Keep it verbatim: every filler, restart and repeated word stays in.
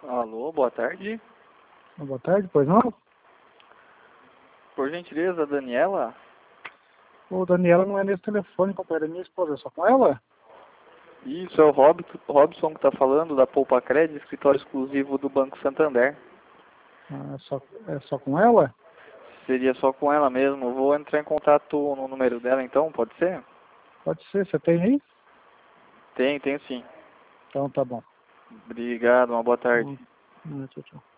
Alô, boa tarde. Boa tarde, pois não? Por gentileza, Daniela? O Daniela não é nesse telefone, companheiro, é minha esposa, é só com ela? Isso, é o Rob, Robson que está falando, da Poupa Crédito, escritório exclusivo do Banco Santander. Ah, é, só, é só com ela? Seria só com ela mesmo. Vou entrar em contato no número dela então, pode ser? Pode ser, você tem aí? Tem, tem sim. Então tá bom. Obrigado, uma boa tarde. Hum, hum, tchau, tchau.